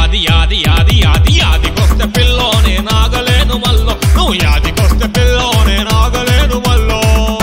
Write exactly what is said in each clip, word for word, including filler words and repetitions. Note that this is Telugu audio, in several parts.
యాది యాది యాది యాది యాదికొస్తే పిల్లో నేనాగలేను మల్లో నువ్వు యాదికొస్తే పిల్లో నేనాగలేను మల్లో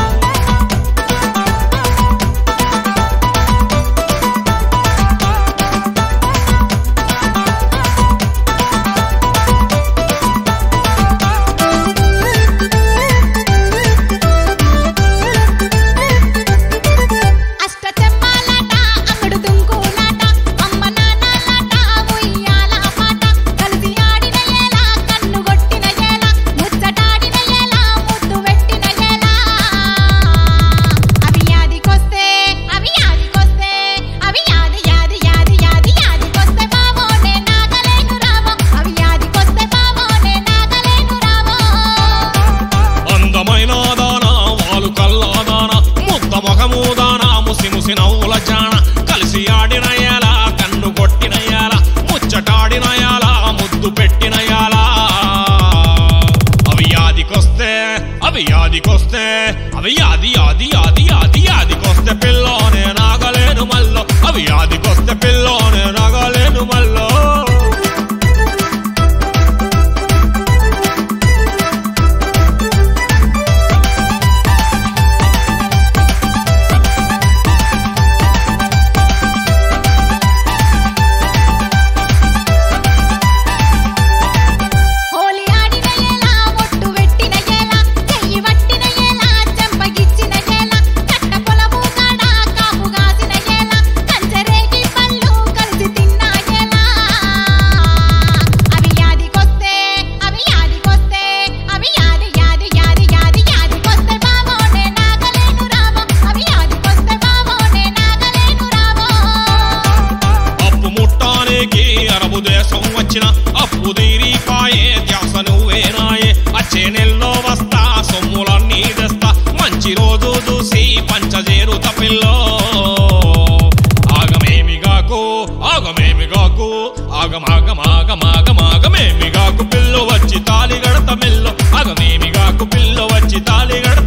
కలిసి ఆడినయాలా కన్ను కొట్టినయాలా ముచ్చటాడినయాలా ముద్దు పెట్టినయాలా అవి యాదికొస్తే అవి యాదికొస్తే అవి యాది యాది యాది యాది యాదికొస్తే పిల్లో నేనాగలేను మల్లో అవి యాదికొస్తే పిల్లో నేనాగలేను మల్లో అరబు దేశం వచ్చిన అప్పు తీరిపాయే ధ్యాస నువ్వేనాయే అచ్చే నెల్లో వస్తా సొమ్ములన్నీ తెస్తా మంచి రోజు చూసి పంచజేరుత పిల్లో ఆగమేమిగాకు ఆగమేమిగాకు ఆగమాగమాగమాగమాగమేమిగాకు పిల్లు వచ్చి తాళి గడత మెల్లో ఆగమేమిగాకు పిల్లు వచ్చి తాళి గడత